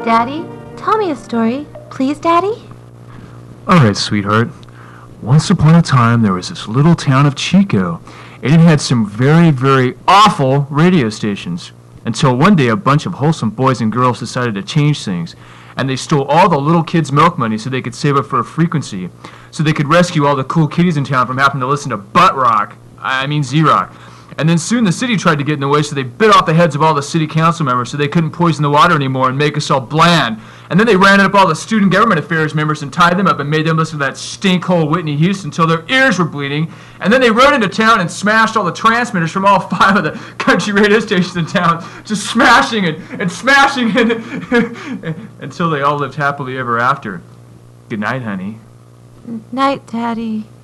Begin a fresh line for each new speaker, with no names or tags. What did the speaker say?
Daddy, tell me a story. Please, Daddy?
Alright, sweetheart. Once upon a time, there was this little town of Chico, and it had some very, very awful radio stations. Until one day, a bunch of wholesome boys and girls decided to change things, and they stole all the little kids' milk money so they could save up for a frequency, so they could rescue all the cool kiddies in town from having to listen to butt rock. I mean Z-Rock. And then soon the city tried to get in the way, so they bit off the heads of all the city council members so they couldn't poison the water anymore and make us all bland. And then they rounded up all the student government affairs members and tied them up and made them listen to that stinkhole Whitney Houston until their ears were bleeding. And then they rode into town and smashed all the transmitters from all 5 of the country radio stations in town, just smashing and smashing until they all lived happily ever after. Good night, honey.
Night, Daddy.